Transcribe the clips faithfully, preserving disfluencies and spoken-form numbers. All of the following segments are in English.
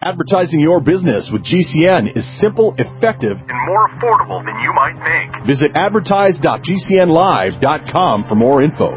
Advertising your business with G C N is simple, effective, and more affordable than you might think. Visit advertise dot g c n live dot com for more info.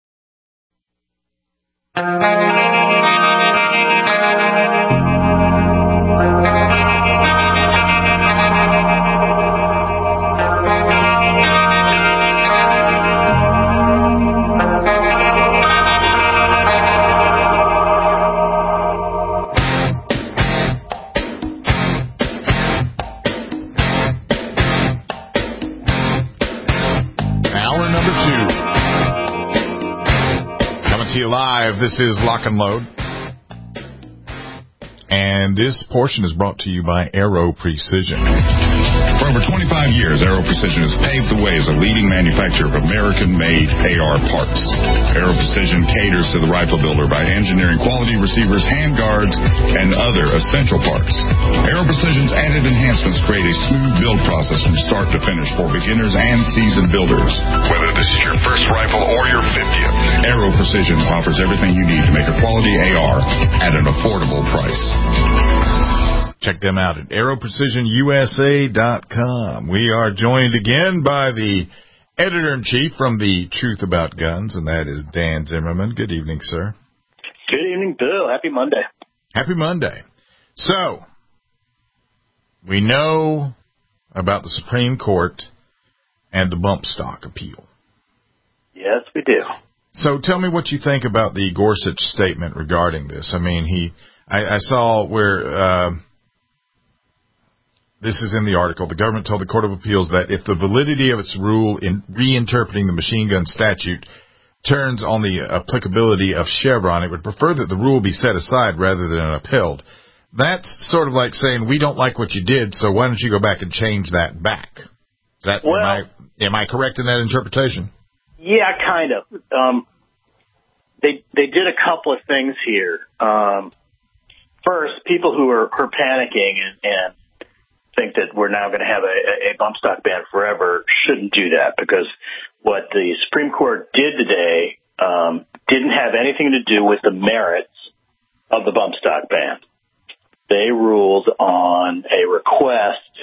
To you live. This is Lock and Load, and this portion is brought to you by Aero Precision. For over twenty-five years, Aero Precision has paved the way as a leading manufacturer of American-made A R parts. Aero Precision caters to the rifle builder by engineering quality receivers, handguards, and other essential parts. Aero Precision's added enhancements create a smooth build process from start to finish for beginners and seasoned builders. Whether this is your first rifle or your fiftieth, Aero Precision offers everything you need to make a quality A R at an affordable price. Check them out at aero precision u s a dot com. We are joined again by the editor-in-chief from the Truth About Guns, and that is Dan Zimmerman. Good evening, sir. Good evening, Bill. Happy Monday. Happy Monday. So, we know about the Supreme Court and the bump stock appeal. Yes, we do. So tell me what you think about the Gorsuch statement regarding this. I mean, he, I, I saw where, uh, this is in the article. The government told the Court of Appeals that if the validity of its rule in reinterpreting the machine gun statute turns on the applicability of Chevron, it would prefer that the rule be set aside rather than upheld. That's sort of like saying, we don't like what you did, so why don't you go back and change that back? Is that, well, am I, am I correct in that interpretation? Yeah, kind of. Um, they they did a couple of things here. Um, first, people who are, are panicking and, and think that we're now going to have a, a bump stock ban forever shouldn't do that, because what the Supreme Court did today um, didn't have anything to do with the merits of the bump stock ban. They ruled on a request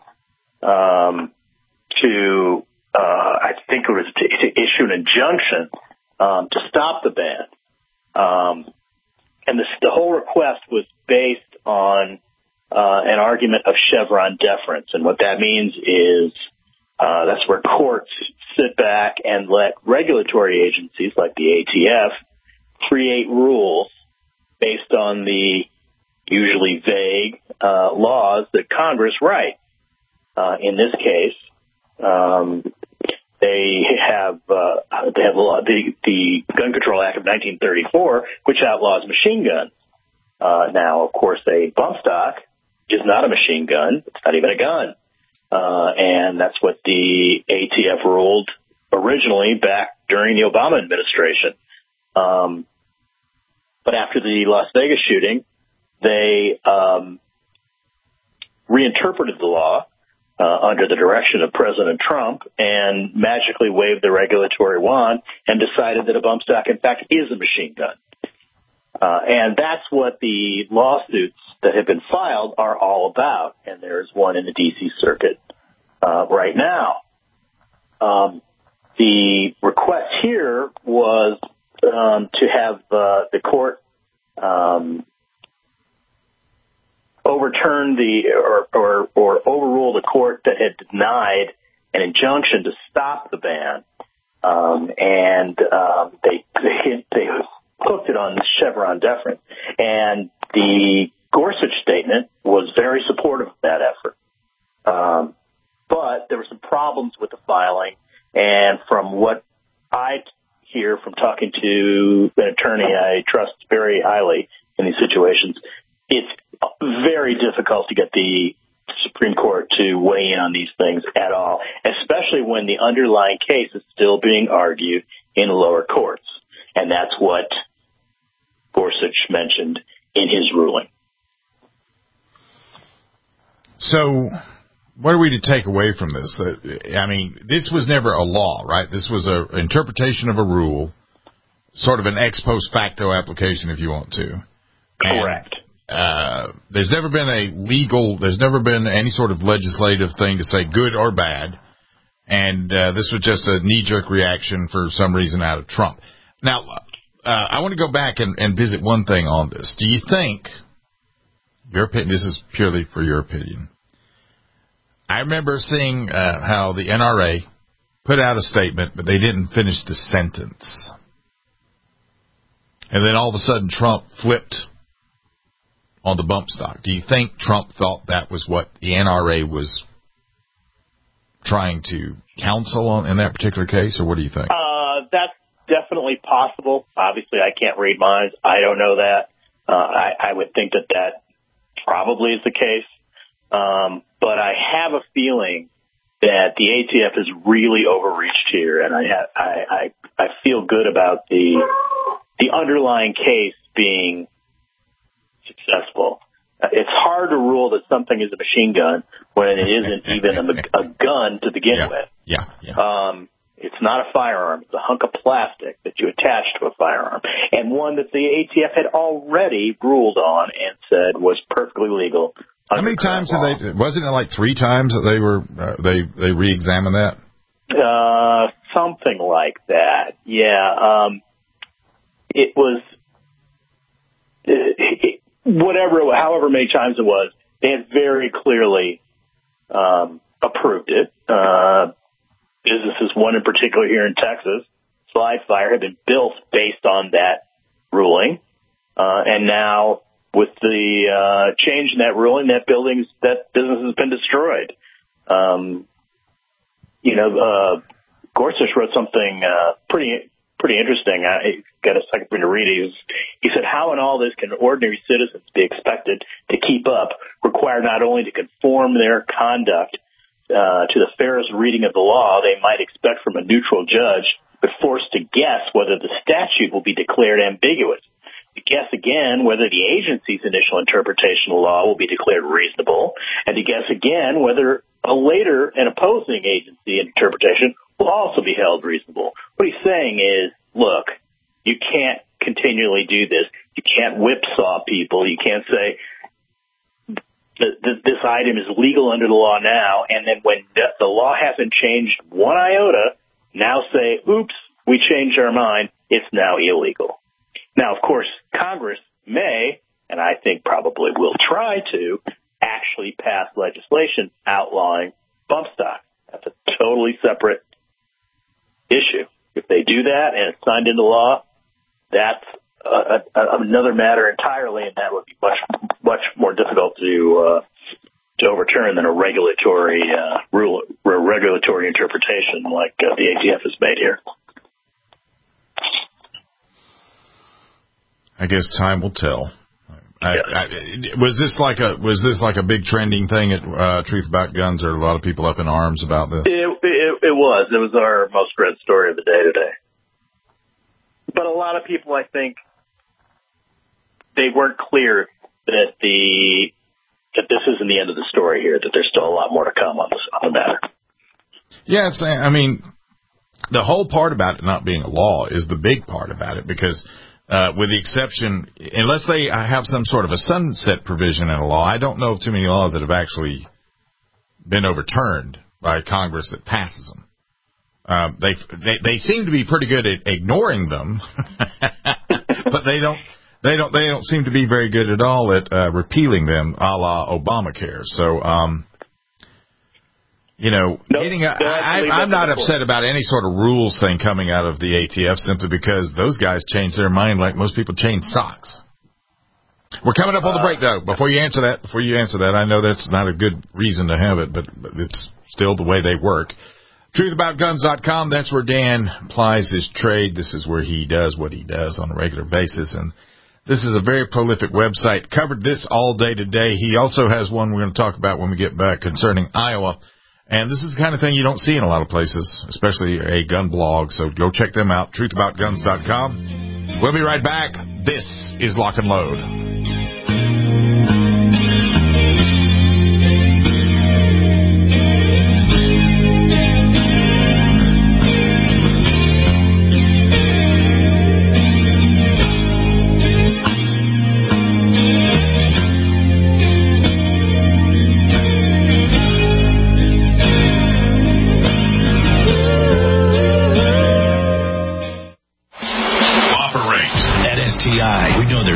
um, to, uh, I think it was to, to issue an injunction um, to stop the ban. Um, and this, the whole request was based on uh, an argument of Chevron deference. And what that means is uh, that's where courts sit back and let regulatory agencies like the A T F create rules based on the usually vague uh, laws that Congress writes. Uh, in this case, um, they have uh, they have the, the Gun Control Act of nineteen thirty-four, which outlaws machine guns. Uh, now, of course, a bump stock is not a machine gun; it's not even a gun, uh, and that's what the A T F ruled originally back during the Obama administration. Um, but after the Las Vegas shooting, they um, reinterpreted the law uh, under the direction of President Trump and magically waved the regulatory wand and decided that a bump stock, in fact, is a machine gun. Uh, and that's what the lawsuits that have been filed are all about. And there's one in the D C Circuit uh, right now. Um, the request here was um, to have uh, the court um, overturn the or, or, or overrule the court that had denied an injunction to stop the ban. Um, and um, they, they, they hooked it on Chevron deference. And the Gorsuch statement was very supportive of that effort. Um, but there were some problems with the filing. And from what I hear from talking to an attorney I trust very highly in these situations, it's very difficult to get the Supreme Court to weigh in on these things at all, especially when the underlying case is still being argued in lower courts. And that's what Gorsuch mentioned in his ruling. So what are we to take away from this? I mean, this was never a law, right? This was an interpretation of a rule, sort of an ex post facto application, if you want to. Correct. uh, there's never been a legal, there's never been any sort of legislative thing to say good or bad. And uh, this was just a knee-jerk reaction for some reason out of Trump. Now, uh, I want to go back and, and visit one thing on this. Do you think, your opinion, this is purely for your opinion, I remember seeing uh, how the N R A put out a statement, but they didn't finish the sentence. And then all of a sudden Trump flipped on the bump stock. Do you think Trump thought that was what the N R A was trying to counsel on in that particular case, or what do you think? Uh, that's definitely possible. Obviously, I can't read minds. I don't know that. Uh, I, I would think that that probably is the case. Um, but I have a feeling that the A T F has really overreached here, and I, have, I, I, I feel good about the the underlying case being successful. It's hard to rule that something is a machine gun when it isn't even a, a gun to begin yeah, with. Yeah, yeah. Um, it's not a firearm. It's a hunk of plastic that you attach to a firearm, and one that the A T F had already ruled on and said was perfectly legal. How many times did they? Wasn't it like three times that they were uh, they they re-examined that? Uh, something like that. Yeah. Um, it was it, it, whatever, however many times it was. They had very clearly um, approved it. Uh, businesses, one in particular here in Texas, Slide Fire, had been built based on that ruling, uh, and now, with the uh, change in that ruling, that building's that business has been destroyed. Um, you know, uh, Gorsuch wrote something uh, pretty pretty interesting. I got a second for me to read it. He, was, he said, "How in all this can ordinary citizens be expected to keep up, require not only to conform their conduct uh, to the fairest reading of the law they might expect from a neutral judge, but forced to guess whether the statute will be declared ambiguous? To guess again whether the agency's initial interpretation of the law will be declared reasonable, and to guess again whether a later and opposing agency interpretation will also be held reasonable." What he's saying is, look, you can't continually do this. You can't whipsaw people. You can't say that this item is legal under the law now, and then when the law hasn't changed one iota, now say, oops, we changed our mind, it's now illegal. Now, of course, Congress may, and I think probably will try to, actually pass legislation outlawing bump stock. That's a totally separate issue. If they do that and it's signed into law, that's a, a, another matter entirely, and that would be much much more difficult to uh, to overturn than a regulatory uh, rule, a regulatory interpretation like uh, the A T F has made here. I guess time will tell. I, I, was this like a was this like a big trending thing at uh, Truth About Guns? Or a lot of people up in arms about this? It, it, it was. It was our most read story of the day today. But a lot of people, I think, they weren't clear that the that this isn't the end of the story here. That there's still a lot more to come on this on the matter. Yes, I mean, the whole part about it not being a law is the big part about it, because. Uh, with the exception, unless they have some sort of a sunset provision in a law, I don't know of too many laws that have actually been overturned by Congress that passes them. Uh, they, they they seem to be pretty good at ignoring them, but they don't they don't they don't seem to be very good at all at uh, repealing them, a la Obamacare. So. Um, You know, nope, getting a, I, I'm not upset about any sort of rules thing coming out of the A T F simply because those guys change their mind like most people change socks. We're coming up on the break, though. Before you answer that, before you answer that, I know that's not a good reason to have it, but, but it's still the way they work. truth about guns dot com, that's where Dan plies his trade. This is where he does what he does on a regular basis, and this is a very prolific website. Covered this all day today. He also has one we're going to talk about when we get back concerning Iowa. And this is the kind of thing you don't see in a lot of places, especially a gun blog. So go check them out, truth about guns dot com. We'll be right back. This is Lock and Load.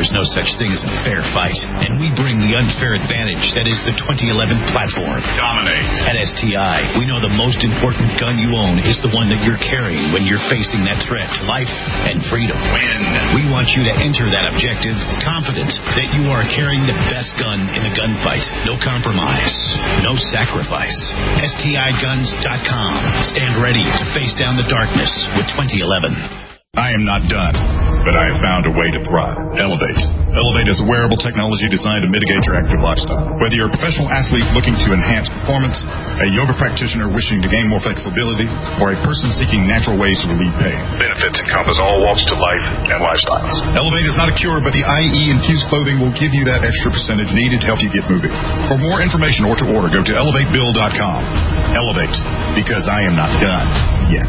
There's no such thing as a fair fight, and we bring the unfair advantage that is the twenty eleven platform. Dominate. At S T I, we know the most important gun you own is the one that you're carrying when you're facing that threat to life and freedom. Win. We want you to enter that objective confident that you are carrying the best gun in the gunfight. No compromise. No sacrifice. S T I guns dot com. Stand ready to face down the darkness with twenty eleven. I am not done, but I have found a way to thrive. Elevate. Elevate is a wearable technology designed to mitigate your active lifestyle. Whether you're a professional athlete looking to enhance performance, a yoga practitioner wishing to gain more flexibility, or a person seeking natural ways to relieve pain, benefits encompass all walks to life and lifestyles. Elevate is not a cure, but the I E infused clothing will give you that extra percentage needed to help you get moving. For more information or to order, go to elevate bill dot com. Elevate, because I am not done yet.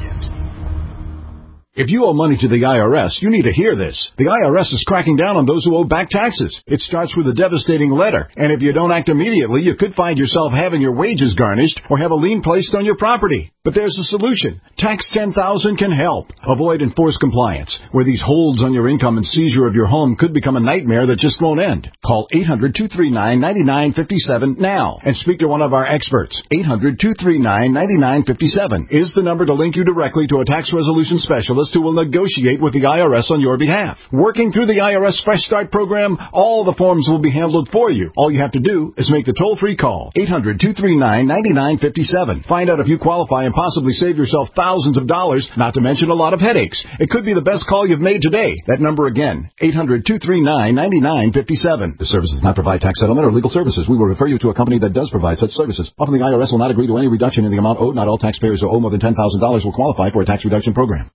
If you owe money to the I R S, you need to hear this. The I R S is cracking down on those who owe back taxes. It starts with a devastating letter, and if you don't act immediately, you could find yourself having your wages garnished or have a lien placed on your property. But there's a solution. Tax ten thousand can help. Avoid enforced compliance, where these holds on your income and seizure of your home could become a nightmare that just won't end. Call eight hundred, two three nine, nine nine five seven now and speak to one of our experts. eight hundred, two three nine, nine nine five seven is the number to link you directly to a tax resolution specialist who will negotiate with the I R S on your behalf. Working through the I R S Fresh Start program, all the forms will be handled for you. All you have to do is make the toll-free call. eight hundred, two three nine, nine nine five seven. Find out if you qualify and possibly save yourself thousands of dollars, not to mention a lot of headaches. It could be the best call you've made today. That number again, eight hundred, two three nine, nine nine five seven. The service does not provide tax settlement or legal services. We will refer you to a company that does provide such services. Often the I R S will not agree to any reduction in the amount owed. Not all taxpayers who owe more than ten thousand dollars will qualify for a tax reduction program.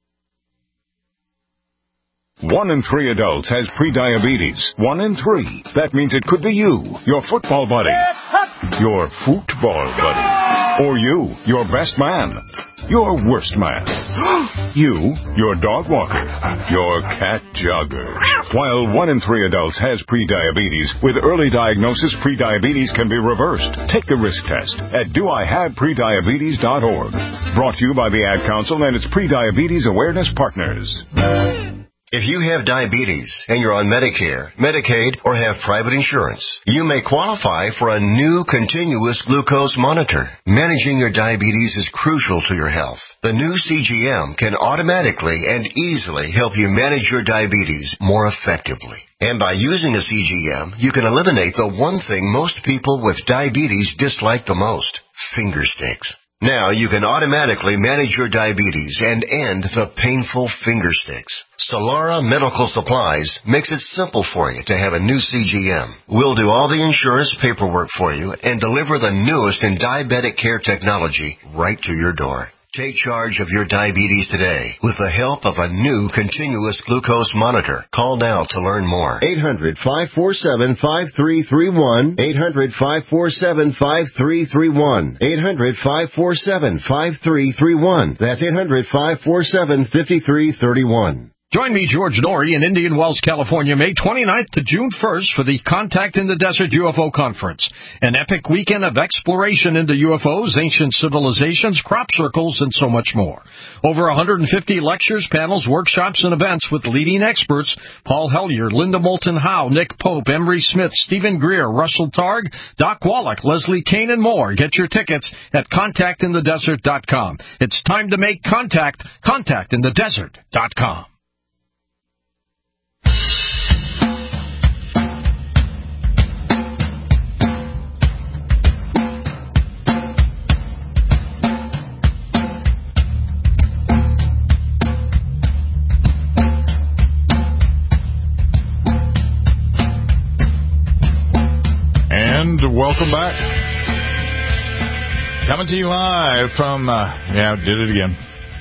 One in three adults has prediabetes. One in three. That means it could be you, your football buddy, your football buddy, or you, your best man, your worst man, you, your dog walker, your cat jogger. While one in three adults has prediabetes, with early diagnosis, prediabetes can be reversed. Take the risk test at do I have prediabetes dot org. Brought to you by the Ad Council and its Prediabetes Awareness Partners. If you have diabetes and you're on Medicare, Medicaid, or have private insurance, you may qualify for a new continuous glucose monitor. Managing your diabetes is crucial to your health. The new C G M can automatically and easily help you manage your diabetes more effectively. And by using a C G M, you can eliminate the one thing most people with diabetes dislike the most: finger sticks. Now you can automatically manage your diabetes and end the painful finger sticks. Solara Medical Supplies makes it simple for you to have a new C G M. We'll do all the insurance paperwork for you and deliver the newest in diabetic care technology right to your door. Take charge of your diabetes today with the help of a new continuous glucose monitor. Call now to learn more. eight hundred, five four seven, five three three one. eight hundred, five four seven, five three three one. eight hundred, five four seven, five three three one. That's eight hundred, five four seven, five three three one. Join me, George Norrie, in Indian Wells, California, May twenty-ninth to June first for the Contact in the Desert U F O Conference, an epic weekend of exploration into U F Os, ancient civilizations, crop circles, and so much more. Over one hundred fifty lectures, panels, workshops, and events with leading experts: Paul Hellyer, Linda Moulton Howe, Nick Pope, Emery Smith, Stephen Greer, Russell Targ, Doc Wallach, Leslie Kane, and more. Get your tickets at contact in the desert dot com. It's time to make contact. contact in the desert dot com. And welcome back. Coming to you live from, uh, yeah, did it again.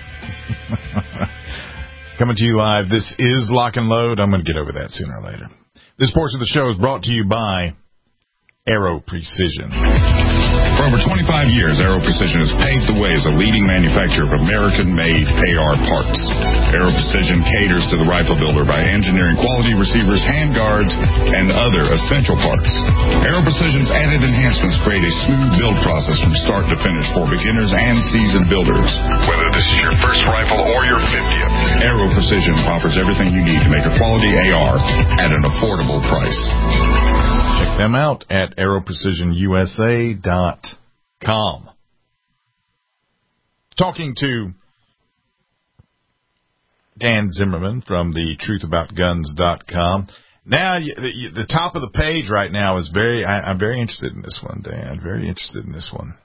Coming to you live. This is Lock and Load. I'm going to get over that sooner or later. This portion of the show is brought to you by Aero Precision. For over twenty-five years, Aero Precision has paved the way as a leading manufacturer of American-made A R parts. Aero Precision caters to the rifle builder by engineering quality receivers, handguards, and other essential parts. Aero Precision Precision's added enhancements create a smooth build process from start to finish for beginners and seasoned builders. Whether this is your first rifle or your fiftieth, Aero Precision offers everything you need to make a quality A R at an affordable price. Check them out at aero precision u s a dot com. Talking to Dan Zimmerman from the truth about guns dot com. Now, the, the top of the page right now is very, I, I'm very interested in this one, Dan. Very interested in this one.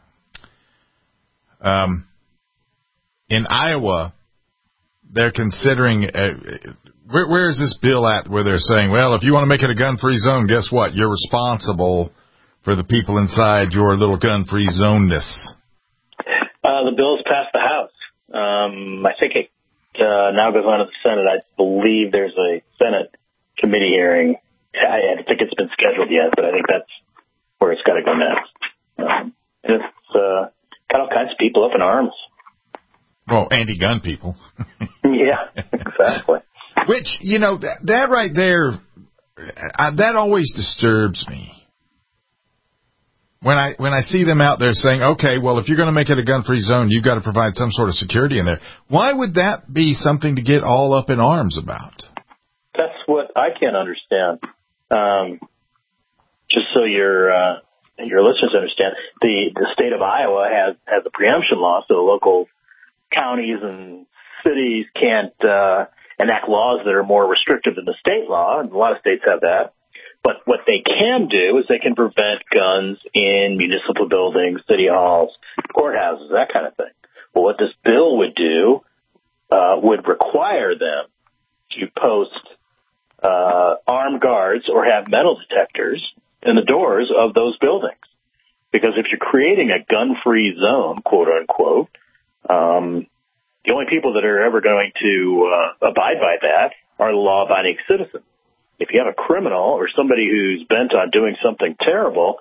Um, in Iowa, they're considering, uh, where, where is this bill at where they're saying, well, if you want to make it a gun-free zone, guess what? You're responsible for the people inside your little gun-free zoneness. Uh, the bill's passed the House. Um, I think it uh, now goes on to the Senate. I believe there's a Senate committee hearing. I, I don't think it's been scheduled yet, but I think that's where it's got to go next. Um, and it's uh, got all kinds of people up in arms. Well, anti-gun people. Yeah, exactly. Which, you know, that, that right there, I, that always disturbs me. When I when I see them out there saying, okay, well, if you're going to make it a gun-free zone, you've got to provide some sort of security in there. Why would that be something to get all up in arms about? That's what I can't understand. Um, just so your uh, your listeners understand, the, the state of Iowa has, has a preemption law, so local counties and cities can't uh, enact laws that are more restrictive than the state law, and a lot of states have that. But what they can do is they can prevent guns in municipal buildings, city halls, courthouses, that kind of thing. Well, what this bill would do uh, would require them to post uh, armed guards or have metal detectors in the doors of those buildings. Because if you're creating a gun-free zone, quote unquote, um, the only people that are ever going to uh, abide by that are the law-abiding citizens. If you have a criminal or somebody who's bent on doing something terrible,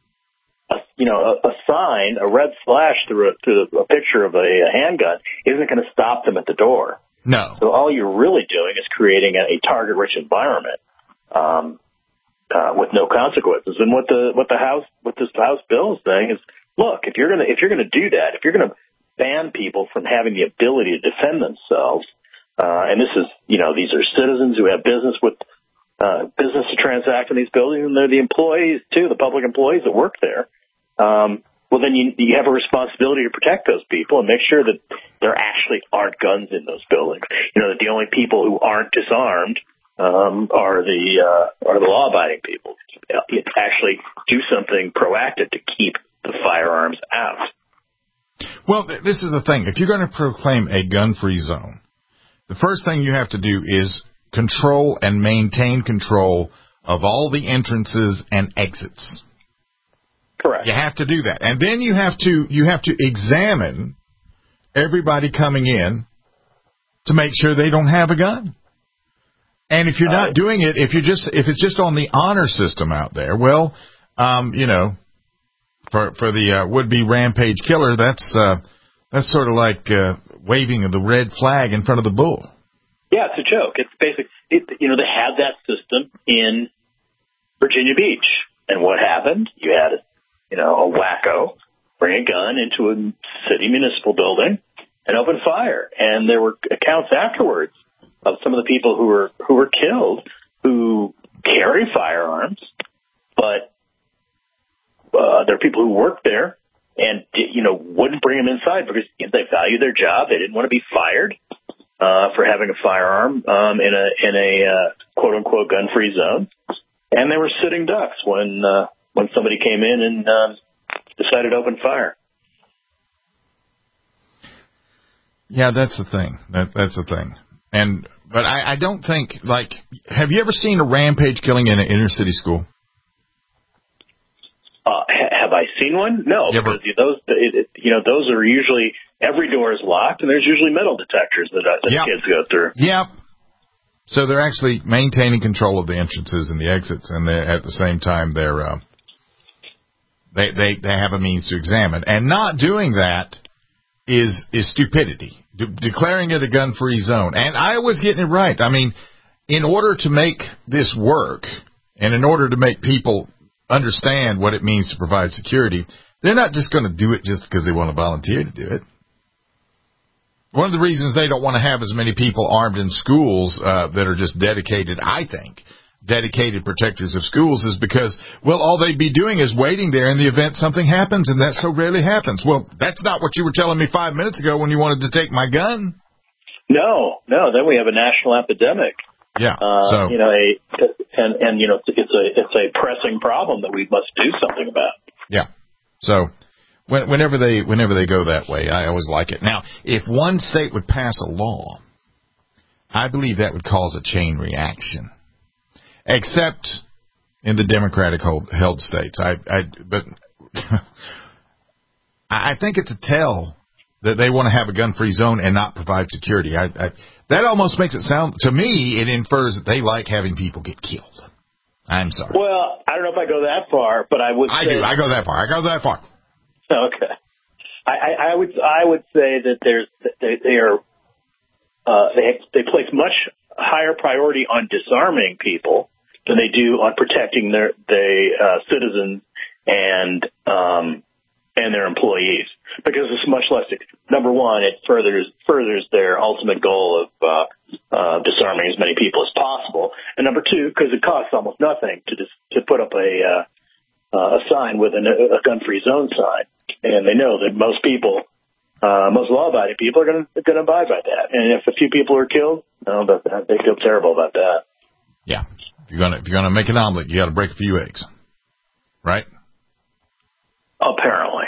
a, you know, a, a sign, a red slash through a, through a picture of a, a handgun isn't going to stop them at the door. No. So all you're really doing is creating a, a target-rich environment um, uh, with no consequences. And what the what the House what this House bill is saying is, look, if you're gonna if you're gonna do that, if you're gonna ban people from having the ability to defend themselves, uh, and this is you know these are citizens who have business with. Uh, business to transact in these buildings, and they're the employees, too, the public employees that work there. Um, well, then you, you have a responsibility to protect those people and make sure that there actually aren't guns in those buildings. You know, that the only people who aren't disarmed um, are the uh, are the law-abiding people. You actually do something proactive to keep the firearms out. Well, th- this is the thing. If you're going to proclaim a gun-free zone, the first thing you have to do is control and maintain control of all the entrances and exits. Correct. You have to do that. And then you have to you have to examine everybody coming in to make sure they don't have a gun. And if you're not doing it, if you just if it's just on the honor system out there, well, um, you know, for for the uh, would-be rampage killer, that's uh, that's sort of like uh, waving the red flag in front of the bull. Yeah, it's a joke. It's basic. It, you know, they had that system in Virginia Beach, and what happened? You had, you know, a wacko bring a gun into a city municipal building and open fire, and there were accounts afterwards of some of the people who were who were killed who carry firearms, but uh, there are people who work there and you know wouldn't bring them inside because they value their job. They didn't want to be fired. Uh, for having a firearm um, in a in a uh, quote unquote gun free zone, and they were sitting ducks when uh, when somebody came in and uh, decided to open fire. Yeah, that's the thing. That, that's the thing. And but I, I don't think like have you ever seen a rampage killing in an inner city school? Uh, ha- have I seen one? No, you because ever, those it, it, you know those are usually every door is locked, and there's usually metal detectors that, uh, that yep. kids go through. Yep. So they're actually maintaining control of the entrances and the exits, and at the same time they're uh, they they they have a means to examine. And not doing that is is stupidity. De- declaring it a gun-free zone, and I was getting it right. I mean, in order to make this work, and in order to make people understand what it means to provide security, they're not just going to do it just because they want to volunteer to do it. One of the reasons they don't want to have as many people armed in schools uh, that are just dedicated, I think, dedicated protectors of schools is because, well, all they'd be doing is waiting there in the event something happens, and that so rarely happens. Well, that's not what you were telling me five minutes ago when you wanted to take my gun. No, no. Then we have a national epidemic. Yeah. Uh, so you know, a and and you know, it's a it's a pressing problem that we must do something about. Yeah. So when, whenever they whenever they go that way, I always like it. Now, if one state would pass a law, I believe that would cause a chain reaction. Except in the Democratic hold, held states. I, I but I think it's a tell that they want to have a gun-free zone and not provide security. I, I, that almost makes it sound, to me, it infers that they like having people get killed. I'm sorry. Well, I don't know if I go that far, but I would. I say, do. I go that far. I go that far. Okay. I, I, I would. I would say that there's they, they are uh, they they place much higher priority on disarming people than they do on protecting their the uh, citizens and um, and their employees, because it's much less. Number one, it furthers furthers their ultimate goal of uh, uh, disarming as many people as possible, and number two, because it costs almost nothing to just to put up a uh, uh, a sign with an, a gun-free zone sign, and they know that most people. Uh, most law-abiding people are going to going to abide by that, and if a few people are killed, no, that, that they feel terrible about that. Yeah, if you're gonna if you're gonna make an omelet, you got to break a few eggs, right? Apparently,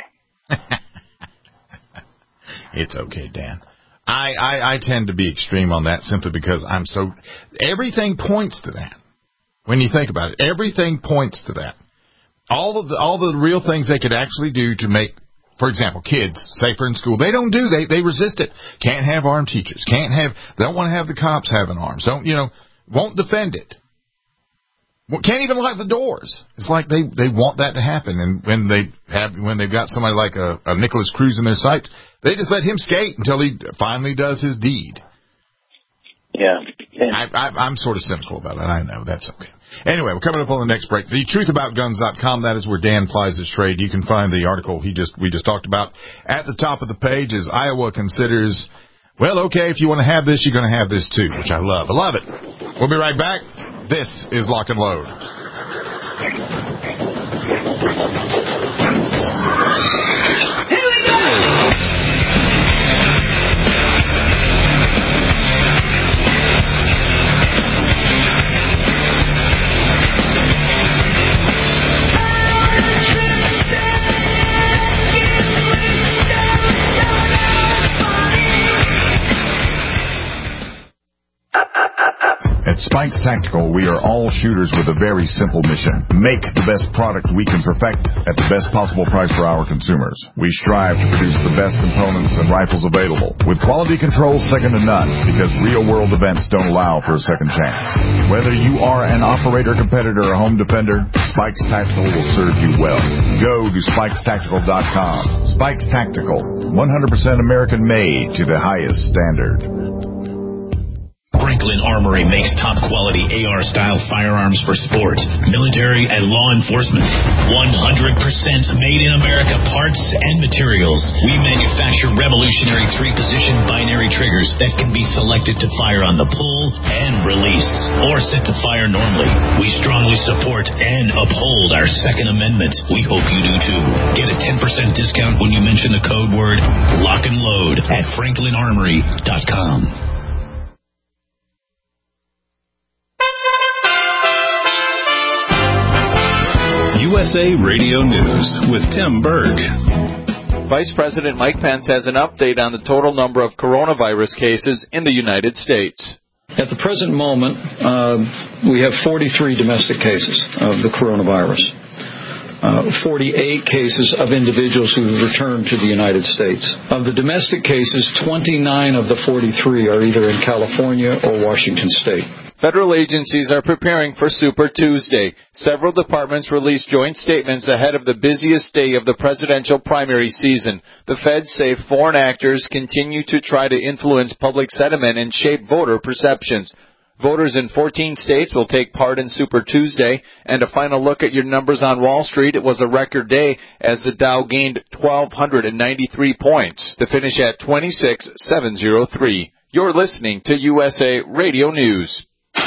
it's okay, Dan. I, I I tend to be extreme on that simply because I'm so everything points to that. When you think about it, everything points to that. All of the all the real things they could actually do to make. For example, kids safer in school. They don't do. They they resist it. Can't have armed teachers. Can't have. They don't want to have the cops having arms. Don't you know? Won't defend it. Can't even lock the doors. It's like they, they want that to happen. And when they have when they've got somebody like a, a Nicholas Cruz in their sights, they just let him skate until he finally does his deed. Yeah. yeah. I, I, I'm sort of cynical about it. I know that's okay. Anyway, we're coming up on the next break. The truth about guns dot com, that is where Dan plies his trade. You can find the article he just we just talked about. At the top of the page is Iowa considers, well, okay, if you want to have this, you're going to have this too, which I love. I love it. We'll be right back. This is Lock and Load. Here we go! At Spikes Tactical, we are all shooters with a very simple mission. Make the best product we can perfect at the best possible price for our consumers. We strive to produce the best components and rifles available, with quality control second to none, because real-world events don't allow for a second chance. Whether you are an operator, competitor, or home defender, Spikes Tactical will serve you well. Go to spikes tactical dot com. Spikes Tactical, one hundred percent American-made to the highest standard. Franklin Armory makes top-quality A R-style firearms for sport, military, and law enforcement. one hundred percent made in America parts and materials. We manufacture revolutionary three-position binary triggers that can be selected to fire on the pull and release, or set to fire normally. We strongly support and uphold our Second Amendment. We hope you do too. Get a ten percent discount when you mention the code word Lock and Load at franklin armory dot com. U S A Radio News with Tim Berg. Vice President Mike Pence has an update on the total number of coronavirus cases in the United States. At the present moment, uh, we have forty-three domestic cases of the coronavirus. Uh, forty-eight cases of individuals who returned to the United States. Of the domestic cases, twenty-nine of the forty-three are either in California or Washington State. Federal agencies are preparing for Super Tuesday. Several departments released joint statements ahead of the busiest day of the presidential primary season. The feds say foreign actors continue to try to influence public sentiment and shape voter perceptions. Voters in fourteen states will take part in Super Tuesday, and a final look at your numbers on Wall Street, it was a record day as the Dow gained one thousand two hundred ninety-three points to finish at twenty-six thousand seven hundred three. You're listening to U S A Radio News.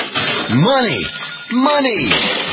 Money, money,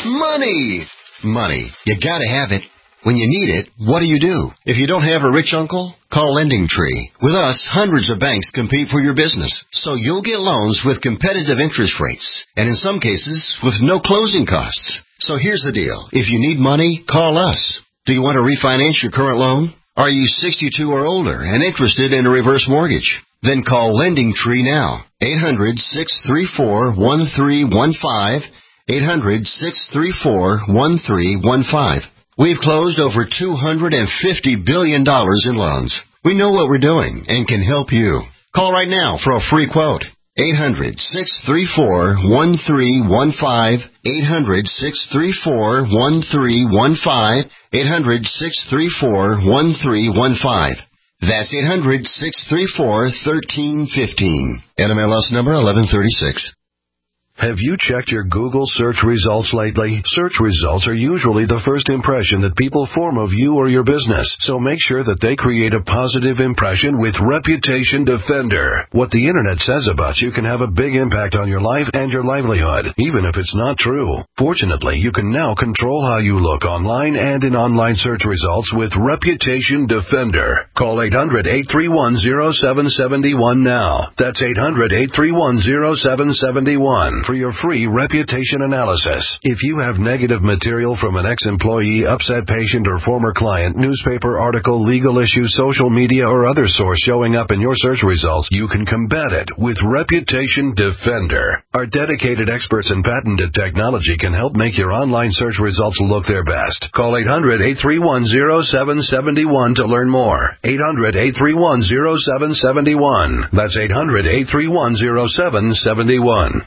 money, money. You gotta have it. When you need it, what do you do? If you don't have a rich uncle, call Lending Tree. With us, hundreds of banks compete for your business, so you'll get loans with competitive interest rates, and in some cases, with no closing costs. So here's the deal. If you need money, call us. Do you want to refinance your current loan? Are you sixty-two or older and interested in a reverse mortgage? Then call Lending Tree now. eight hundred, six three four, one three one five. eight hundred, six three four, one three one five. We've closed over two hundred fifty billion dollars in loans. We know what we're doing and can help you. Call right now for a free quote. eight hundred, six three four, one three one five. eight hundred, six three four, one three one five. eight hundred, six three four, one three one five. That's eight hundred, six three four, one three one five. N M L S number eleven thirty-six. Have you checked your Google search results lately? Search results are usually the first impression that people form of you or your business, so make sure that they create a positive impression with Reputation Defender. What the Internet says about you can have a big impact on your life and your livelihood, even if it's not true. Fortunately, you can now control how you look online and in online search results with Reputation Defender. Call eight hundred, eight three one, zero seven seven one now. That's eight hundred, eight three one, zero seven seven one. For your free reputation analysis. If you have negative material from an ex-employee, upset patient, or former client, newspaper article, legal issue, social media, or other source showing up in your search results, you can combat it with Reputation Defender. Our dedicated experts in patented technology can help make your online search results look their best. Call eight hundred, eight three one, zero seven seven one to learn more. eight hundred, eight three one, zero seven seven one. That's eight hundred, eight three one, zero seven seven one.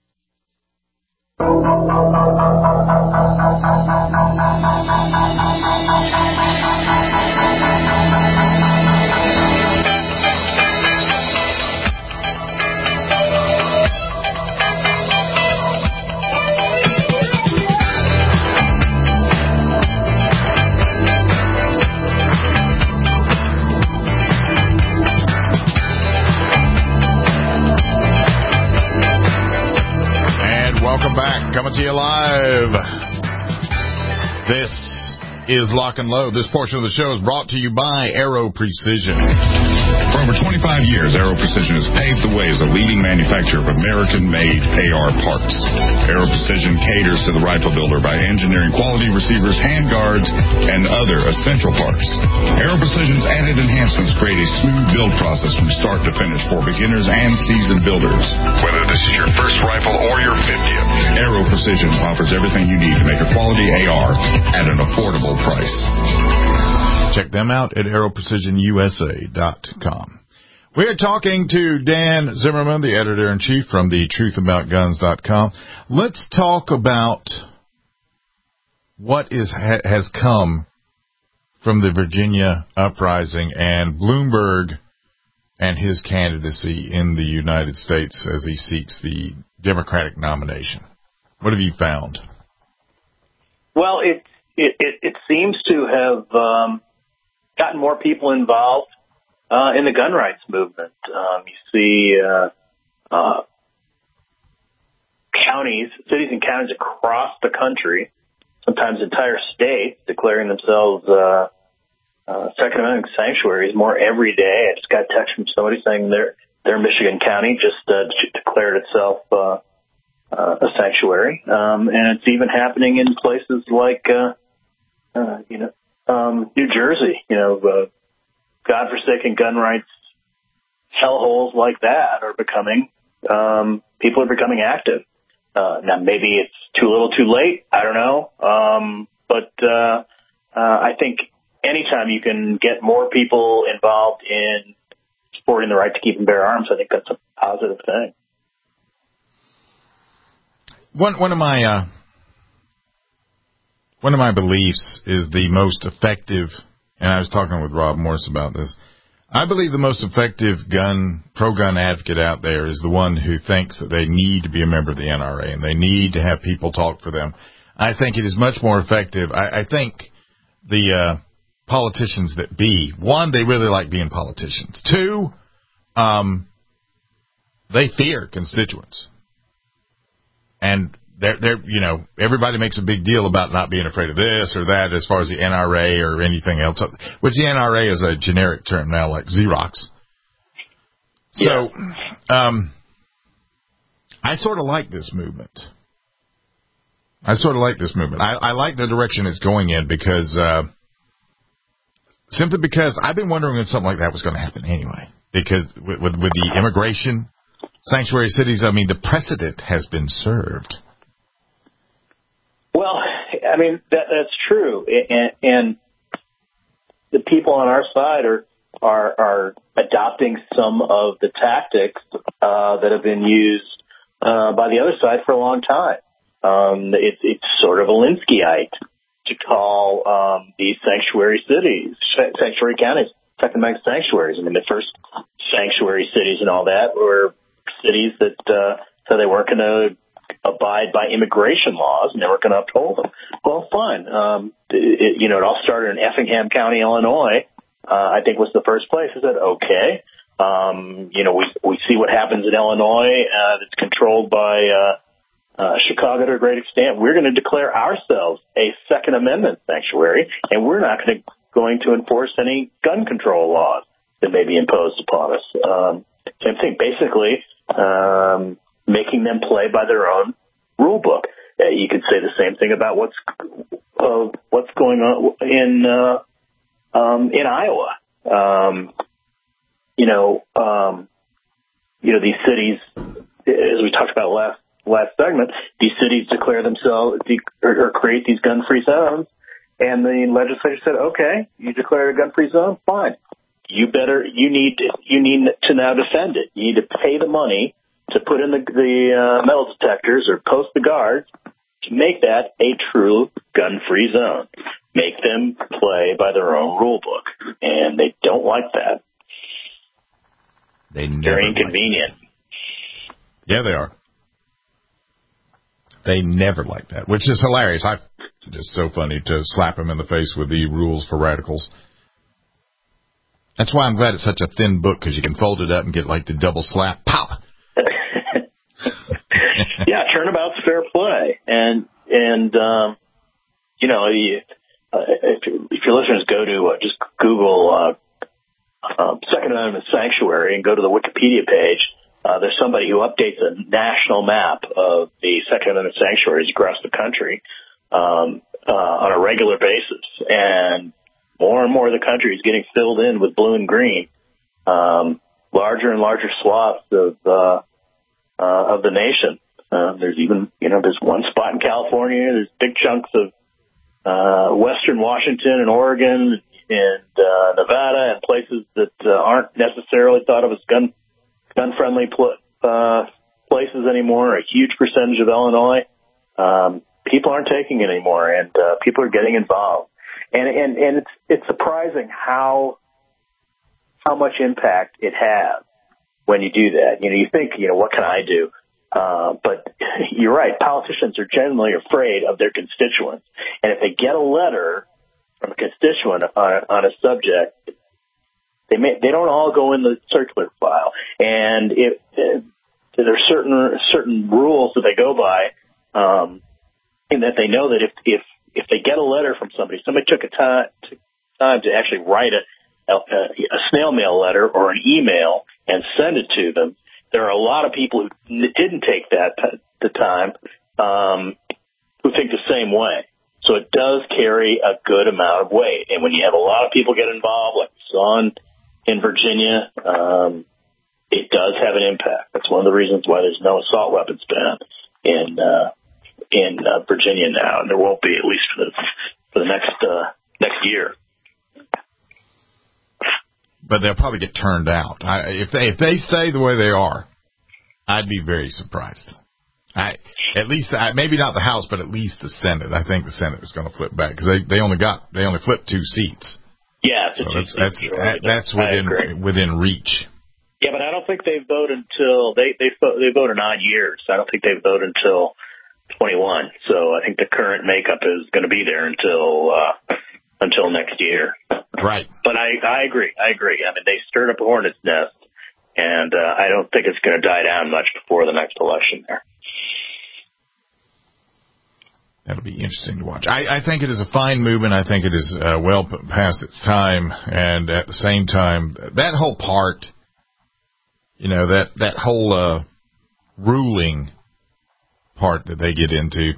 Welcome back. Coming to you live. This is Lock and Load. This portion of the show is brought to you by Aero Precision. For over twenty-five years, Aero Precision has paved the way as a leading manufacturer of American-made A R parts. Aero Precision caters to the rifle builder by engineering quality receivers, handguards, and other essential parts. Aero Precision's added enhancements create a smooth build process from start to finish for beginners and seasoned builders. Whether this is your first rifle or your fiftieth, Aero Precision offers everything you need to make a quality A R at an affordable price. Check them out at aero precision U S A dot com. We are talking to Dan Zimmerman, the editor-in-chief from the truth about guns dot com. Let's talk about what is ha, has come from the Virginia uprising and Bloomberg and his candidacy in the United States as he seeks the Democratic nomination. What have you found? Well, it it, it, it seems to have um, gotten more people involved uh, in the gun rights movement. Um, you see uh, uh, counties, cities and counties across the country, sometimes entire states, declaring themselves uh, uh, Second Amendment sanctuaries more every day. I just got a text from somebody saying their their Michigan county just uh, declared itself uh, uh, a sanctuary, um, and it's even happening in places like uh, uh, you know um, New Jersey. You know, uh, godforsaken gun rights hellholes like that are becoming um, people are becoming active. Uh, now, maybe it's too little too late. I don't know. Um, but uh, uh, I think anytime you can get more people involved in supporting the right to keep and bear arms, I think that's a positive thing. One, one of my uh, one of my beliefs is the most effective, and I was talking with Rob Morris about this, I believe the most effective gun, pro-gun advocate out there is the one who thinks that they need to be a member of the N R A and they need to have people talk for them. I think it is much more effective. I, I think the uh, politicians that be, one, they really like being politicians. Two, um, they fear constituents. And they're, they're, you know, everybody makes a big deal about not being afraid of this or that as far as the N R A or anything else, which the N R A is a generic term now, like Xerox. So, yeah. um, I sort of like this movement. I sort of like this movement. I, I like the direction it's going in because, uh, simply because I've been wondering if something like that was going to happen anyway. Because with, with, with the immigration sanctuary cities, I mean, the precedent has been served. Well, I mean, that, that's true. And, and the people on our side are, are, are adopting some of the tactics uh, that have been used uh, by the other side for a long time. Um, it, it's sort of Alinskyite to call um, these sanctuary cities, sanctuary counties, second among sanctuaries. I mean, the first sanctuary cities and all that were cities that uh, said they weren't going to abide by immigration laws and they weren't going to uphold them. Well, fine. Um, it, you know, it all started in Effingham County, Illinois. Uh, I think was the first place. I said, okay. Um, you know, we we see what happens in Illinois uh, that's controlled by uh, uh, Chicago to a great extent. We're going to declare ourselves a Second Amendment sanctuary, and we're not going to going to enforce any gun control laws that may be imposed upon us. Um, same thing, basically. Um, making them play by their own rule book. Uh, you could say the same thing about what's uh, what's going on in uh, um, in Iowa. Um, you know, um, you know these cities, as we talked about last last segment, these cities declare themselves or, or create these gun-free zones, and the legislature said, "Okay, you declare a gun-free zone, fine. You better you need you need to now defend it. You need to pay the money to put in the, the uh, metal detectors or post the guards to make that a true gun-free zone. Make them play by their own rule book. And they don't like that. They never Very inconvenient. Like yeah, they are. They never like that, which is hilarious. I just so funny to slap them in the face with the rules for radicals. That's why I'm glad it's such a thin book, because you can fold it up and get like the double slap. Pow! Yeah, turnabout's fair play, and and um, you know, you, uh, if, if your listeners go to uh, just Google uh, uh, Second Amendment Sanctuary and go to the Wikipedia page, uh, there's somebody who updates a national map of the Second Amendment sanctuaries across the country um, uh, on a regular basis, and more and more of the country is getting filled in with blue and green, um, larger and larger swaths of uh, uh, of the nation. Uh, there's even, you know, there's one spot in California. There's big chunks of uh, western Washington and Oregon and uh, Nevada and places that uh, aren't necessarily thought of as gun gun friendly pl- uh, places anymore. A huge percentage of Illinois, um, people aren't taking it anymore, and uh, people are getting involved. And and and it's it's surprising how how much impact it has when you do that. You know, you think, you know, what can I do? Uh, but you're right. Politicians are generally afraid of their constituents. And if they get a letter from a constituent on a, on a subject, they may, they don't all go in the circular file. And if, if there's certain, certain rules that they go by, um, in that they know that if, if, if they get a letter from somebody, somebody took a time, took time to actually write a, a, a snail mail letter or an email and send it to them, there are a lot of people who didn't take that t- the time um, who think the same way. So it does carry a good amount of weight. And when you have a lot of people get involved, like we saw in, in Virginia, um, it does have an impact. That's one of the reasons why there's no assault weapons ban in uh, in uh, Virginia now, and there won't be, at least for the for the next uh, next year. But they'll probably get turned out. I, if they if they stay the way they are, I'd be very surprised. I at least I, maybe not the House, but at least the Senate. I think the Senate is going to flip back because they, they only got they only flipped two seats. Yeah, so that's that's that, that's within within reach. Yeah, but I don't think they vote until they they they vote in odd years. I don't think they vote until twenty-one. So I think the current makeup is going to be there until uh, until next year. Right. But I I agree. I agree. I mean, they stirred up a hornet's nest, and uh, I don't think it's going to die down much before the next election there. That'll be interesting to watch. I, I think it is a fine movement. I think it is uh, well past its time, and at the same time, that whole part, you know, that that whole uh, ruling part that they get into,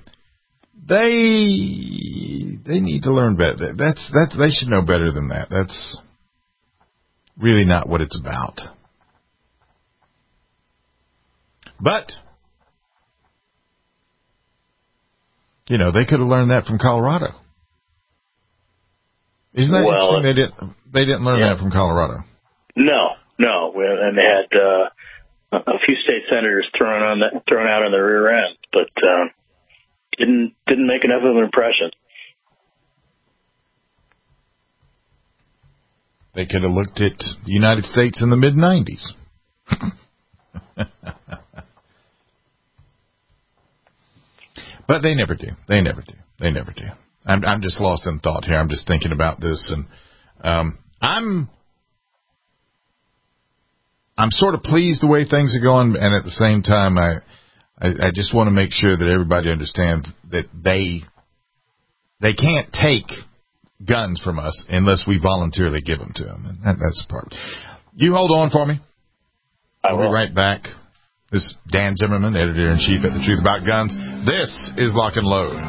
they they need to learn better. That's that they should know better than that. That's really not what it's about. But you know, they could have learned that from Colorado. Isn't that well, interesting? They didn't. They didn't learn yeah. that from Colorado. No, no, and they had uh, a few state senators thrown on the, thrown out on the rear end, but uh, didn't didn't make enough of an impression. They could have looked at the United States in the mid nineties. But they never do. They never do. They never do. I'm, I'm just lost in thought here. I'm just thinking about this, and um, I'm I'm sort of pleased the way things are going, and at the same time, I I, I just want to make sure that everybody understands that they they can't take guns from us unless we voluntarily give them to them, and that, that's the part. You hold on for me. I will. I'll be right back. This is Dan Zimmerman, editor-in-chief at The Truth About Guns. This is Lock and Load.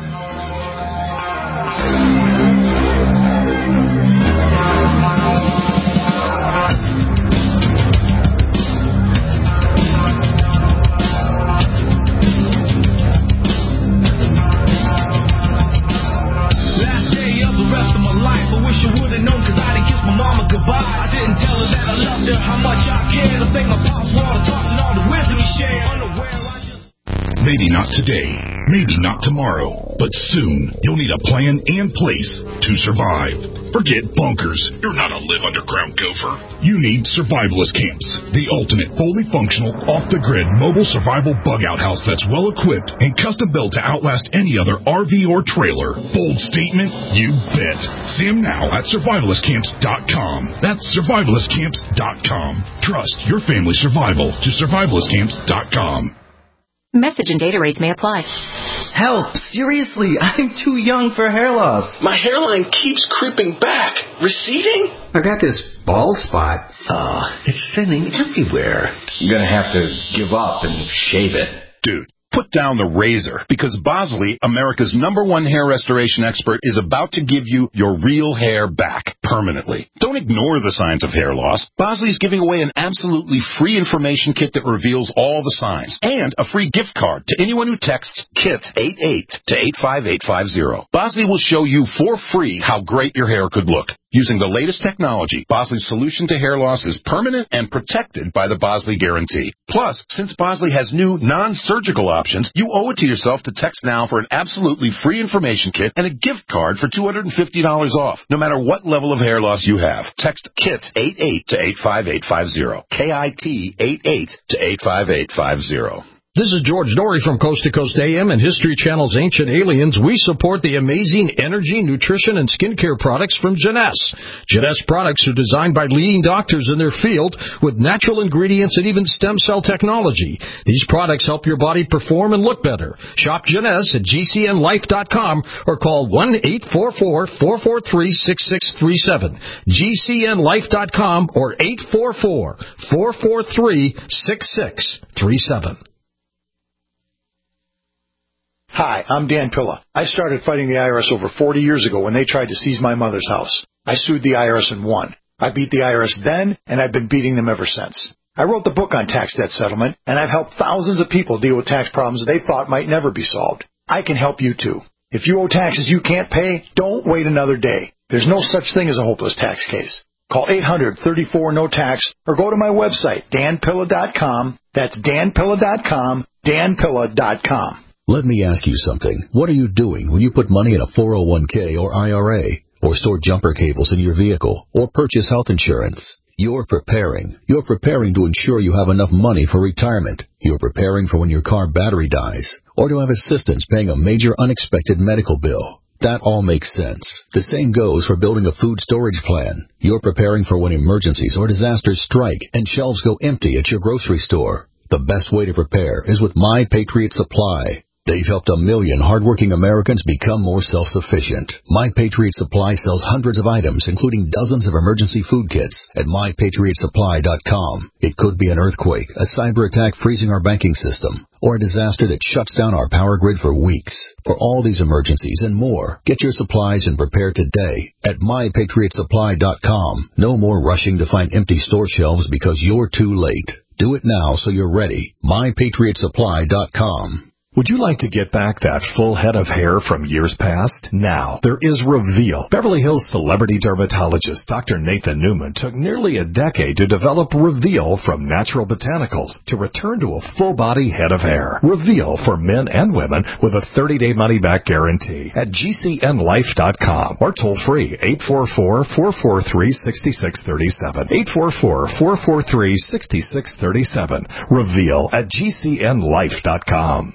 Last day of the rest of my life, I wish I would have known, cause I didn't kiss my mama goodbye. I didn't tell her that I loved her, how much I cared. I thank my pops for all the talks and all the wisdom he shared. Unaware, I just... Maybe not today, maybe not tomorrow, but soon you'll need a plan and place to survive. Forget bunkers. You're not a live underground gopher. You need survivalist camps, the ultimate fully functional, off-the-grid mobile survival bug-out house that's well-equipped and custom-built to outlast any other R V or trailer. Bold statement? You bet. See them now at survivalist camps dot com. That's survivalist camps dot com. Trust your family's survival to survivalist camps dot com. Message and data rates may apply. Help! Seriously, I'm too young for hair loss. My hairline keeps creeping back. Receding? I got this bald spot. Uh, it's thinning everywhere. I'm gonna have to give up and shave it. Dude, put down the razor, because Bosley, America's number one hair restoration expert, is about to give you your real hair back permanently. Don't ignore the signs of hair loss. Bosley's giving away an absolutely free information kit that reveals all the signs, and a free gift card to anyone who texts KIT eighty-eight to eight five eight five zero. Bosley will show you for free how great your hair could look. Using the latest technology, Bosley's solution to hair loss is permanent and protected by the Bosley Guarantee. Plus, since Bosley has new non-surgical options, you owe it to yourself to text now for an absolutely free information kit and a gift card for two hundred fifty dollars off, no matter what level of hair loss you have. Text KIT eighty-eight to eight five eight five zero. K I T eighty-eight to eight five eight five zero. This is George Dory from Coast to Coast A M and History Channel's Ancient Aliens. We support the amazing energy, nutrition, and skincare products from Jeunesse. Jeunesse products are designed by leading doctors in their field with natural ingredients and even stem cell technology. These products help your body perform and look better. Shop Jeunesse at G C N life dot com or call one eight four four, four four three, six six three seven. G C N life dot com or eight four four, four four three, six six three seven. Hi, I'm Dan Pilla. I started fighting the I R S over forty years ago when they tried to seize my mother's house. I sued the I R S and won. I beat the I R S then, and I've been beating them ever since. I wrote the book on tax debt settlement, and I've helped thousands of people deal with tax problems they thought might never be solved. I can help you too. If you owe taxes you can't pay, don't wait another day. There's no such thing as a hopeless tax case. Call eight hundred, thirty-four, no tax or go to my website, dan pilla dot com. That's dan pilla dot com, dan pilla dot com. Let me ask you something. What are you doing when you put money in a four oh one k or I R A? or store jumper cables in your vehicle, or purchase health insurance. You're preparing. You're preparing to ensure you have enough money for retirement. You're preparing for when your car battery dies, or to have assistance paying a major unexpected medical bill. That all makes sense. The same goes for building a food storage plan. You're preparing for when emergencies or disasters strike and shelves go empty at your grocery store. The best way to prepare is with My Patriot Supply. They've helped a million hardworking Americans become more self-sufficient. My Patriot Supply sells hundreds of items, including dozens of emergency food kits, at my patriot supply dot com. It could be an earthquake, a cyber attack freezing our banking system, or a disaster that shuts down our power grid for weeks. For all these emergencies and more, get your supplies and prepare today at my patriot supply dot com. No more rushing to find empty store shelves because you're too late. Do it now so you're ready. my patriot supply dot com. Would you like to get back that full head of hair from years past? Now, there is Reveal. Beverly Hills celebrity dermatologist Doctor Nathan Newman took nearly a decade to develop Reveal from natural botanicals to return to a full-body head of hair. Reveal for men and women with a thirty-day money-back guarantee at G C N life dot com or toll-free eight four four, four four three, six six three seven. eight four four, four four three, six six three seven. Reveal at G C N life dot com.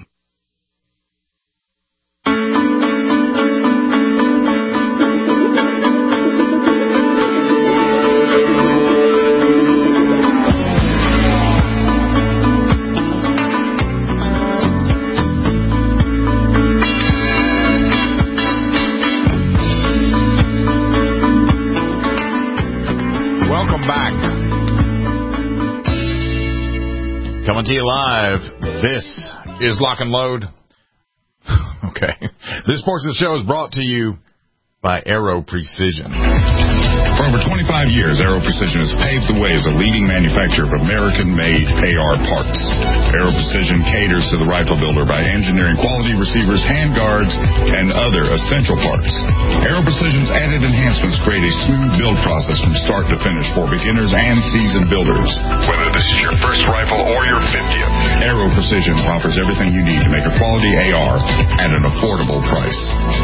Coming to you live, this is Lock and Load. Okay. This portion of the show is brought to you by Aero Precision. For over twenty-five years, Aero Precision has paved the way as a leading manufacturer of American-made A R parts. Aero Precision caters to the rifle builder by engineering quality receivers, handguards, and other essential parts. Aero Precision's added enhancements create a smooth build process from start to finish for beginners and seasoned builders. Whether this is your first rifle or your fiftieth, Aero Precision offers everything you need to make a quality A R at an affordable price.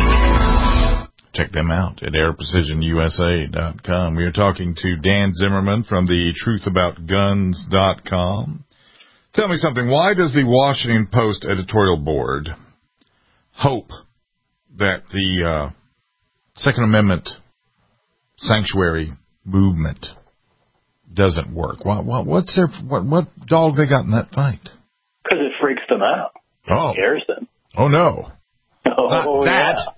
Check them out at air precision U S A dot com. We are talking to Dan Zimmerman from the truth about guns dot com. Tell me something. Why does the Washington Post editorial board hope that the uh, Second Amendment sanctuary movement doesn't work? What, what, what's their, what, what dog they got in that fight? Because it freaks them out. Oh. It scares them. Oh, no. Oh, Not that. Yeah.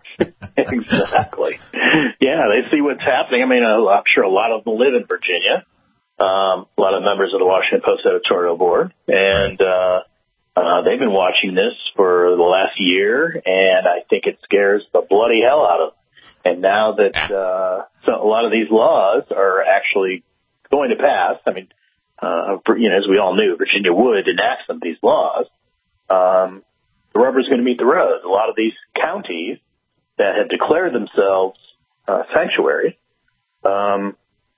Exactly. Yeah, they see what's happening. I mean, I'm sure a lot of them live in Virginia. Um, a lot of members of the Washington Post editorial board, and uh, uh, they've been watching this for the last year, and I think it scares the bloody hell out of them. And now that uh, so a lot of these laws are actually going to pass, I mean, uh, you know, as we all knew, Virginia would enact some of these laws. Um, the rubber's going to meet the road. A lot of these counties that have declared themselves uh, sanctuary um,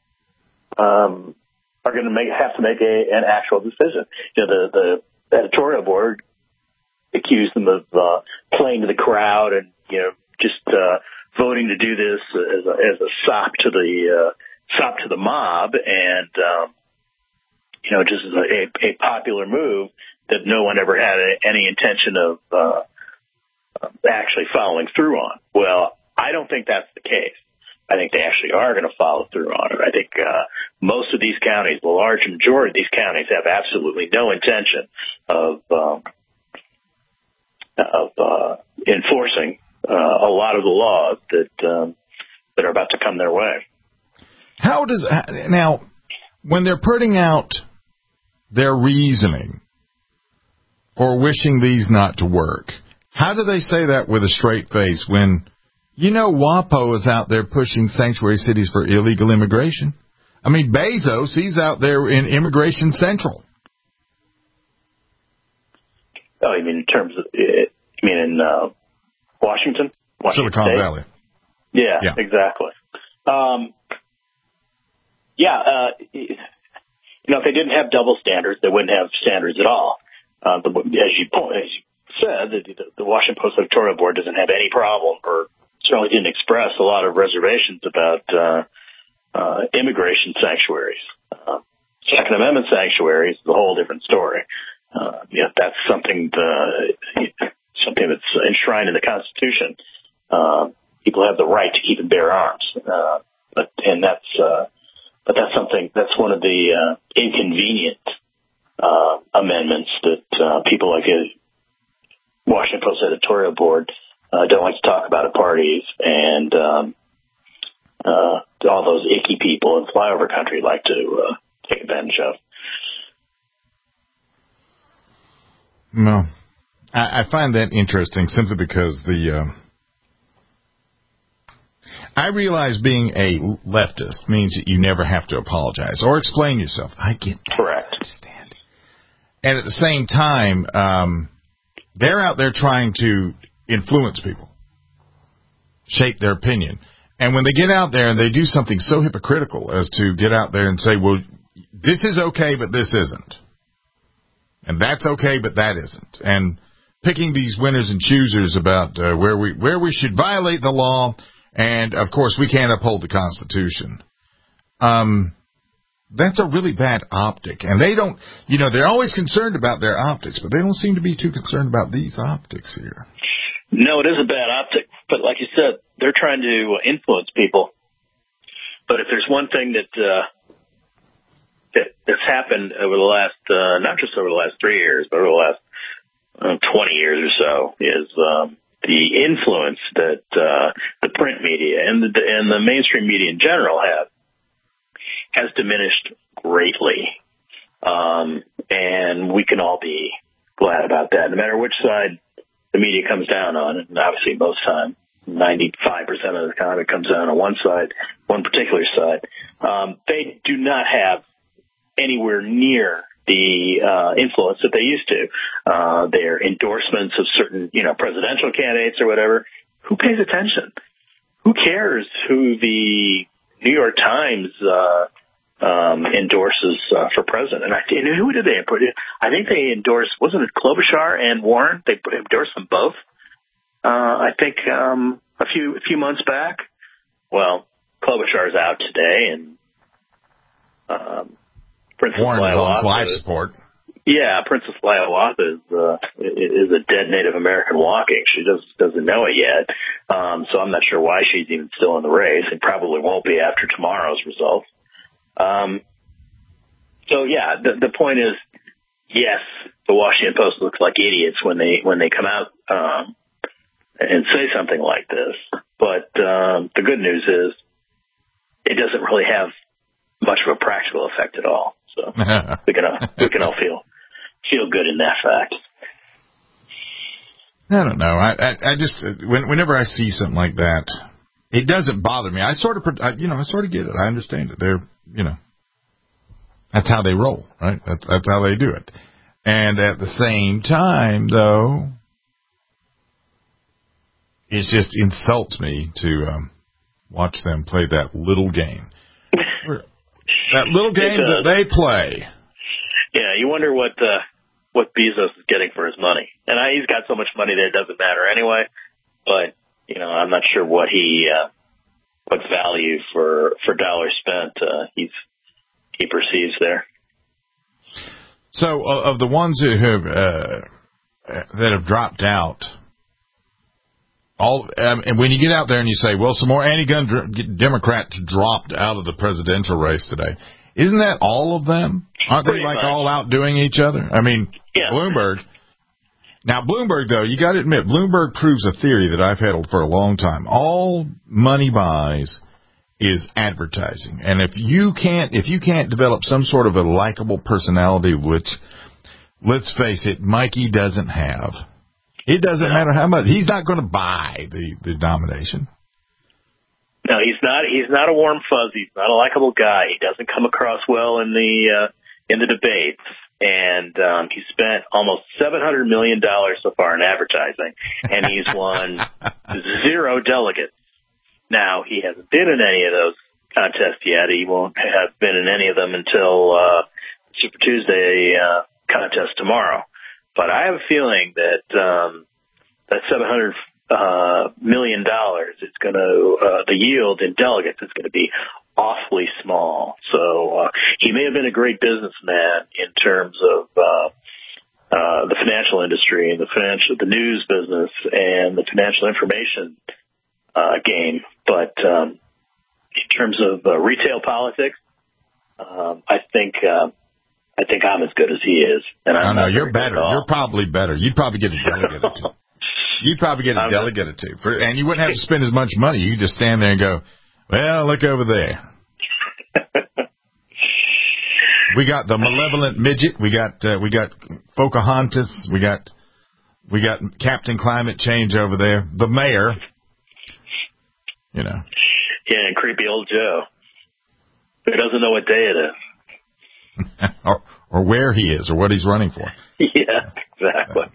um, are going to make have to make a, an actual decision. You know, the, the editorial board accused them of uh, playing to the crowd and you know just uh, voting to do this as a, as a sop to the uh, sop to the mob, and um, you know just as a, a popular move that no one ever had any intention of. Uh, actually following through on. Well, I don't think that's the case. I think they actually are going to follow through on it. I think uh, most of these counties, the large majority of these counties, have absolutely no intention of um, of uh, enforcing uh, a lot of the laws that um, that are about to come their way. How does now when they're putting out their reasoning for wishing these not to work? How do they say that with a straight face when, you know, WAPO is out there pushing sanctuary cities for illegal immigration? I mean, Bezos, he's out there in Immigration Central. Oh, you mean in terms of, you mean in uh, Washington? Washington Silicon State? Valley. Yeah, yeah. exactly. Um, yeah, uh, you know, if they didn't have double standards, they wouldn't have standards at all. Uh, the, as you point, as you said, the, the Washington Post editorial board doesn't have any problem or certainly didn't express a lot of reservations about uh, uh, immigration sanctuaries. Uh, Second Amendment sanctuaries is a whole different story. Uh, you know, that's something uh, something that's enshrined in the Constitution. Uh, people have the right to keep and bear arms, uh, but and that's uh, but that's something that's one of the uh, inconvenient uh, amendments that uh, people like a Washington Post editorial board uh, don't like to talk about at parties, and um, uh, all those icky people in flyover country like to uh, take advantage of. No, I, I find that interesting simply because the uh, I realize being a leftist means that you never have to apologize or explain yourself. I get that. Correct. I understand. And at the same time, um, they're out there trying to influence people, shape their opinion. And when they get out there and they do something so hypocritical as to get out there and say, well, this is okay, but this isn't. And that's okay, but that isn't. And picking these winners and choosers about uh, where we where we should violate the law, and, of course, we can't uphold the Constitution. Um, that's a really bad optic. And they don't, you know, they're always concerned about their optics, but they don't seem to be too concerned about these optics here. No, it is a bad optic. But like you said, they're trying to influence people. But if there's one thing that uh, that that's happened over the last, uh, not just over the last three years, but over the last uh, twenty years or so, is um, the influence that uh, the print media and the and the mainstream media in general have has diminished greatly. Um, and we can all be glad about that, no matter which side the media comes down on. And obviously most time, ninety-five percent of the time it comes down on one side, one particular side. Um, they do not have anywhere near the uh, influence that they used to. Uh, their endorsements of certain, you know, presidential candidates or whatever. Who pays attention? Who cares who the New York Times uh, um, endorses uh, for president? And, I, and who did they put? I think they endorsed, wasn't it Klobuchar and Warren? They endorsed them both. Uh, I think um, a few a few months back. Well, Klobuchar's out today, and um, Princess Warren is on life is, support. Yeah, Princess Hiawatha is uh, is a dead Native American walking. She just doesn't know it yet, um, so I'm not sure why she's even still in the race. It probably won't be after tomorrow's results. Um, so yeah, the, the point is, yes, the Washington Post looks like idiots when they when they come out um, and say something like this. But um, the good news is, it doesn't really have much of a practical effect at all. So we can all, we can all feel feel good in that fact. I don't know. I I, I just when, whenever I see something like that, it doesn't bother me. I sort of I, you know I sort of get it. I understand it. They're you know that's how they roll, right? That's that's how they do it. And at the same time, though, it just insults me to um, watch them play that little game. That little game that they play. Yeah, you wonder what uh, what Bezos is getting for his money. And I, he's got so much money that it doesn't matter anyway. But, you know, I'm not sure what he, uh, what value for, for dollars spent uh, he's, he perceives there. So, uh, of the ones who have, uh, that have dropped out, all, um, and when you get out there and you say, well, some more anti-gun dr- Democrats dropped out of the presidential race today, isn't that all of them? Aren't Pretty they like much. all out doing each other? I mean, yeah. Bloomberg. Now, Bloomberg, though, you got to admit, Bloomberg proves a theory that I've had for a long time. All money buys is advertising, and if you can't, if you can't develop some sort of a likable personality, which, let's face it, Mikey doesn't have. It doesn't no. matter how much. He's not going to buy the, the nomination. No, he's not. He's not a warm fuzzy. He's not a likable guy. He doesn't come across well in the uh, in the debates. And um, he spent almost seven hundred million dollars so far in advertising, and he's won zero delegates. Now, he hasn't been in any of those contests yet. He won't have been in any of them until uh, Super Tuesday uh, contest tomorrow. But I have a feeling that um, that seven hundred uh, million dollars, it's going to uh, the yield in delegates is going to be awfully small. So uh, he may have been a great businessman in terms of uh, uh, the financial industry and the financial, the news business and the financial information uh, game, but um, in terms of uh, retail politics, um, I think. Uh, I think I'm as good as he is. And I'm no, no, not you're better. You're probably better. You'd probably get a delegate or two. You'd probably get a delegate or two. For, and you wouldn't have to spend as much money. You just stand there and go, well, look over there. We got the malevolent midget. We got uh, we got Pocahontas. We got we got Captain Climate Change over there. The mayor. You know. Yeah, and creepy old Joe, who doesn't know what day it is. or, or where he is, or what he's running for. Yeah, exactly.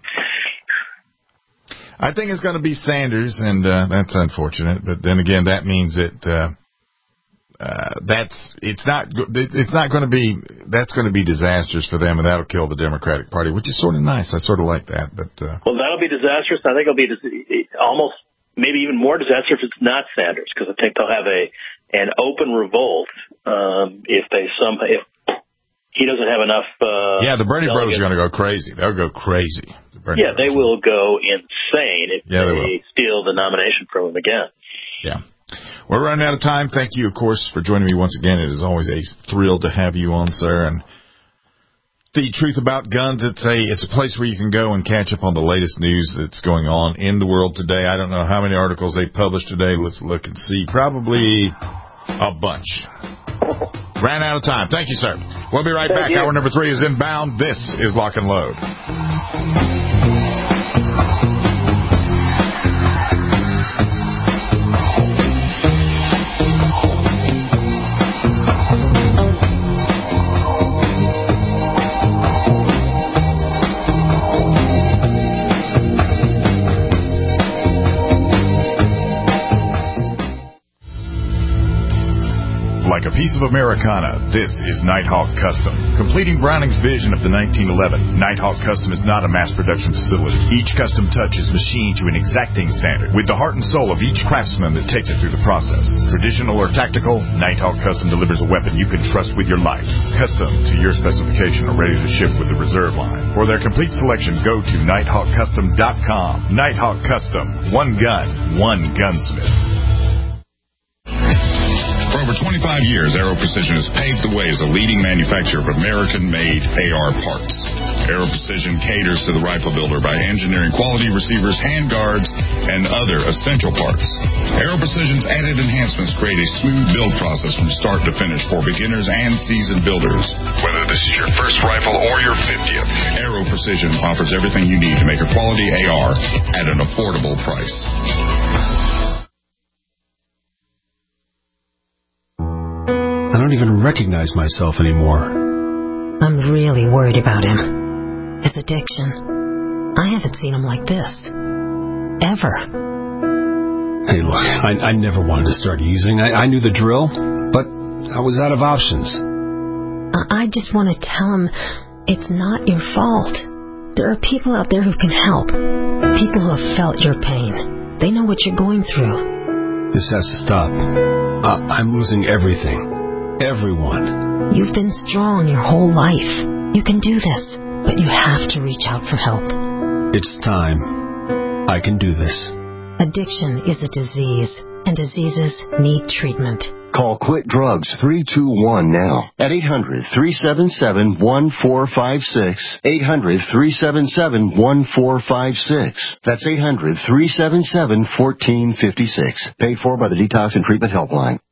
I think it's going to be Sanders, and uh, that's unfortunate. But then again, that means that uh, uh, that's it's not it's not going to be that's going to be disastrous for them, and that'll kill the Democratic Party, which is sort of nice. I sort of like that. But uh, well, that'll be disastrous. I think it'll be dis- almost maybe even more disastrous if it's not Sanders, because I think they'll have a an open revolt um, if they some if. He doesn't have enough. Uh, yeah, the Bernie delegates. Bros are going to go crazy. They'll go crazy. The Bernie yeah, Bros. they will go insane if yeah, they, they steal the nomination from him again. Yeah. We're running out of time. Thank you, of course, for joining me once again. It is always a thrill to have you on, sir. And the truth about guns, it's a it's a place where you can go and catch up on the latest news that's going on in the world today. I don't know how many articles they published today. Let's look and see. Probably a bunch. Ran out of time. Thank you, sir. We'll be right Thank back. you. Hour number three is inbound. This is Lock and Load. Like a piece of Americana, this is Nighthawk Custom. Completing Browning's vision of the nineteen eleven, Nighthawk Custom is not a mass production facility. Each custom touch is machined to an exacting standard, with the heart and soul of each craftsman that takes it through the process. Traditional or tactical, Nighthawk Custom delivers a weapon you can trust with your life. Custom to your specification or ready to ship with the reserve line. For their complete selection, go to nighthawk custom dot com. Nighthawk Custom. One gun, one gunsmith. For over twenty-five years, Aero Precision has paved the way as a leading manufacturer of American-made A R parts. Aero Precision caters to the rifle builder by engineering quality receivers, handguards, and other essential parts. Aero Precision's added enhancements create a smooth build process from start to finish for beginners and seasoned builders. Whether this is your first rifle or your fiftieth, Aero Precision offers everything you need to make a quality A R at an affordable price. I don't even recognize myself anymore. I'm really worried about him. His addiction. I haven't seen him like this. Ever. Hey, look, I, I never wanted to start using. I, I knew the drill, but I was out of options. I, I just want to tell him it's not your fault. There are people out there who can help. People who have felt your pain. They know what you're going through. This has to stop. Uh, I'm losing everything. Everyone. You've been strong your whole life. You can do this, but you have to reach out for help. It's time. I can do this. Addiction is a disease, and diseases need treatment. Call Quit Drugs three two one now at eight hundred, three seven seven, one four five six. eight hundred, three seven seven, one four five six. That's eight hundred, three seven seven, one four five six. Paid for by the Detox and Treatment Helpline.